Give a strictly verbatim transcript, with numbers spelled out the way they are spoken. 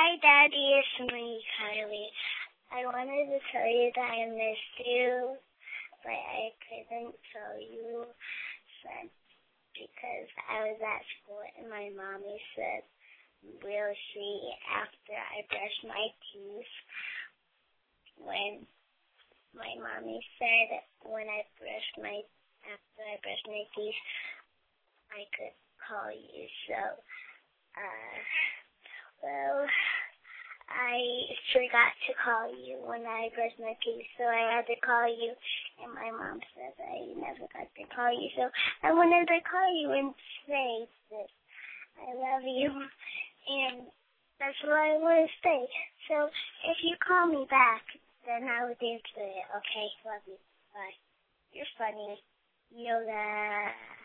Hi, Daddy. It's me, Kylie. I wanted to tell you that I missed you, but I couldn't tell you said because I was at school and my mommy said, we'll see after I brush my teeth. When my mommy said when I brushed my, after I brushed my teeth, I could call you. So, uh, well, I forgot to call you when I brushed my teeth, so I had to call you, and my mom said I never got to call you, so I wanted to call you and say that I love you, and that's what I want to say. So if you call me back, then I would answer it, okay? Love you. Bye. You're funny. Yoda.